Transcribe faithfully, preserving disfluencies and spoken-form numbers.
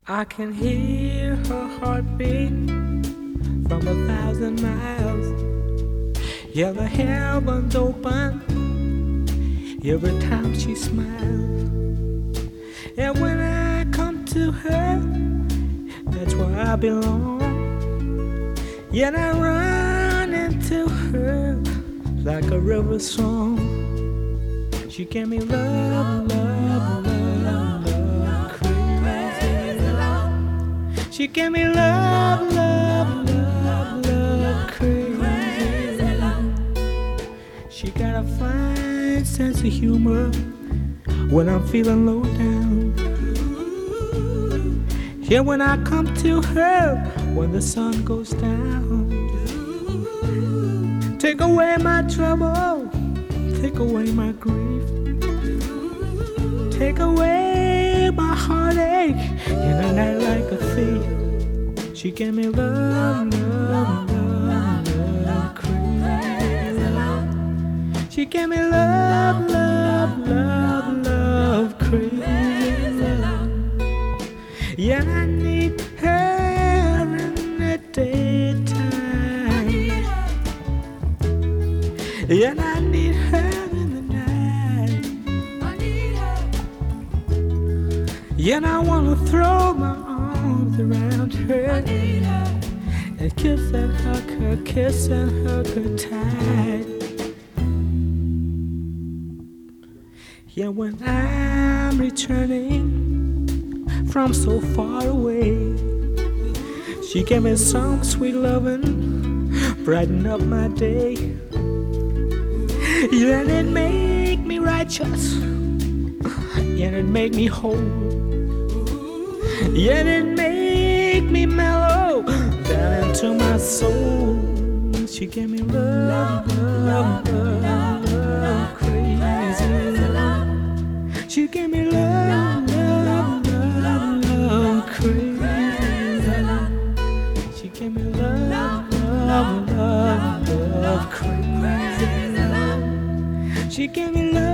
I can hear her heartbeat from a thousand miles. Yeah, the heavens open every time she smiles. And when I come to her, that's where I belong. Yet I run into her like a river song. She gave me love, love, love, love, crazy love. She gave me love, love, love, love, crazy love. She got a fine sense of humor when I'm feeling low down. Yeah, when I come to her when the sun goes down. Take away my trouble, take away my grief, take away my heartache in a night like a thief. She gave me love, love, love, love, crazy love. She gave me love, love, love, love, crazy love. Yeah, I need her in the daytime. Yeah, I need her in the night. Yeah, I wanna throw my arms around her and kiss and hug her, kiss and hug her tight. Yeah, when I'm returning from so far away, she gave me some sweet loving, brighten up my day. Yeah, and it make me righteous, yeah, and it make me whole, yeah, and it make me mellow down into my soul. She gave me love, love, love, love, crazy love. She gave me love, love, love, love, crazy love. She gave me love, love, love, love, crazy love. She gave me love.